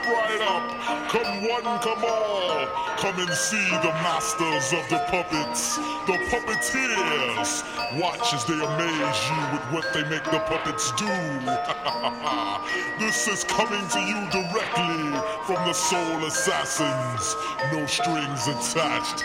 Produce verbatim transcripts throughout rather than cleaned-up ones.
right up. Come one, come all. Come and see the masters of the puppets, the puppeteers. Watch as they amaze you with what they make the puppets do. This is coming to you directly from the Soul Assassins. No strings attached.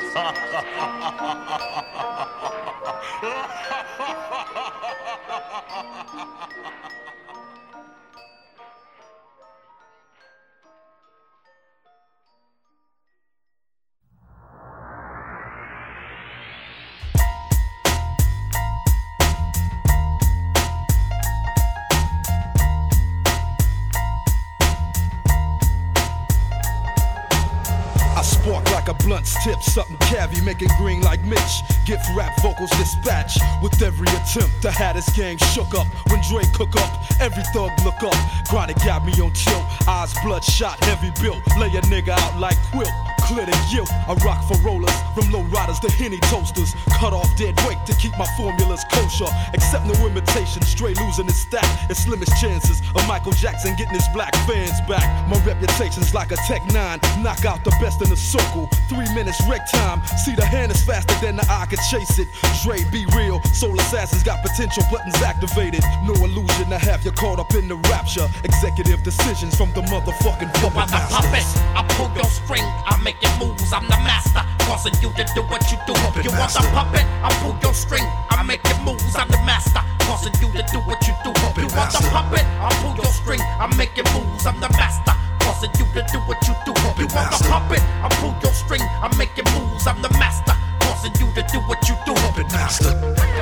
Spark like a blunt's tip, something cavvy, making green like Mitch. Gift rap vocals dispatch with every attempt. The Hatters gang shook up when Dre cook up. Every thug look up. Chronic got me on tilt. Eyes bloodshot, heavy built. Lay a nigga out like quilt. Clear the guilt. I rock for rollers, from low riders to Henny toasters. Cut off dead weight to keep my formulas kosher. Accept no imitation, straight losing his stack. It's slimmest chances of Michael Jackson getting his black fans back. My reputation's like a Tech nine. Knock out the best in the circle. Three minutes wreck time. See the hand is faster than the eye can chase it. Dre, be real. Soul Assassins got potential buttons activated. No illusion to have you caught up in the rapture. Executive decisions from the motherfucking puppet masters. I pull your string, I make your moves. I'm the master, causing you to do what you do. Puppet you master. want the puppet? I pull your string, I make your moves. I'm the master, causing you to do what you do. Puppet you want the master. puppet? I pull your string, I make your moves. I'm the master, causing you to do what you do. Puppet you want master. the puppet? I pull your string, I make your moves. I'm the master, causing you to do what you do. Puppet master.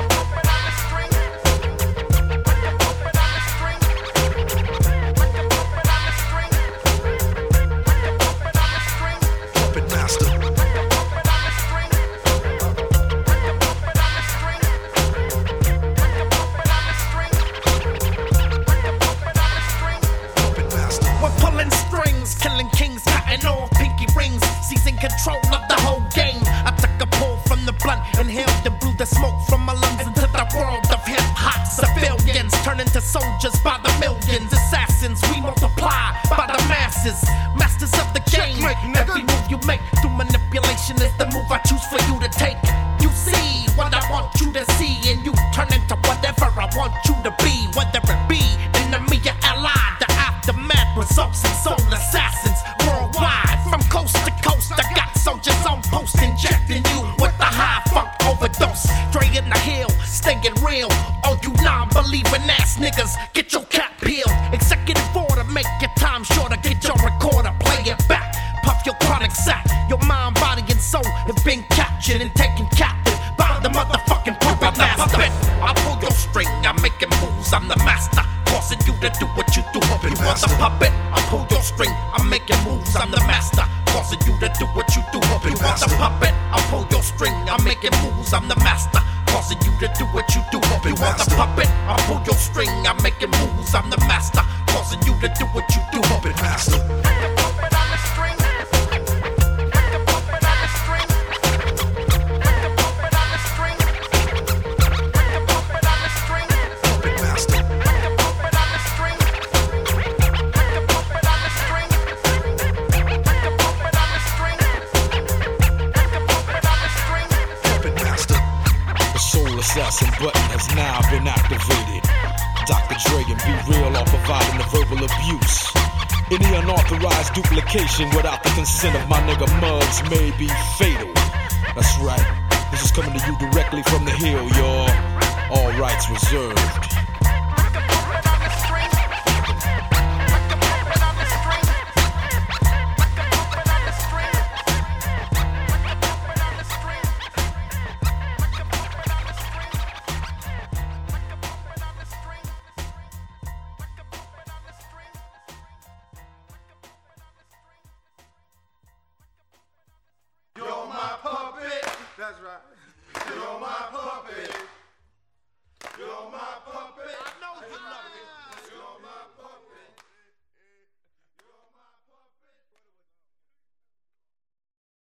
We're pulling strings, killing kings, cutting off pinky rings, seizing control of the whole game. I took a pull from the blunt, inhaled and blew the smoke from my lungs into the world of hip hop. Civilians turn into soldiers by the millions. Assassins, we multiply by the masses. Masters of the game. Every move you make through manipulation is the move I choose for you to take. You see what I want you to see, and you turn into whatever I want you to be. Whether it be enemy or ally, the aftermath results in soul assassins worldwide. From coast to coast, I got soldiers on post, injecting you with the high funk overdose. Straight in the hill, staying real. All you non-believing ass niggas, get your cap peeled. Executive order, make your time shorter. Get your recorder, play it back. Puff your chronic sack. Your mind, body, and soul have been captured and taken captive by the motherfucking puppet master. I pull your string, I'm making moves. I'm the master, causing you to do what you do. Puppet You want the master. puppet? I pull your string, I'm making moves. I'm the master, causing you to do what you do. Puppet You want the master. puppet? I pull your string, I'm making moves. I'm the master, causing you to do what you do. Puppet You want the master. puppet? I pull your string, I'm making moves. I'm the master, causing you to do what you do. Puppet master. Puppet master. Puppet master. The Soul Assassin button has now been activated. Doctor Dre and Be Real are providing the verbal abuse. Any unauthorized duplication without the consent of my nigga Muggs may be fatal. That's right. This is coming to you directly from the hill, y'all. All rights reserved. You're my puppet. That's right. You're my puppet. You're my puppet.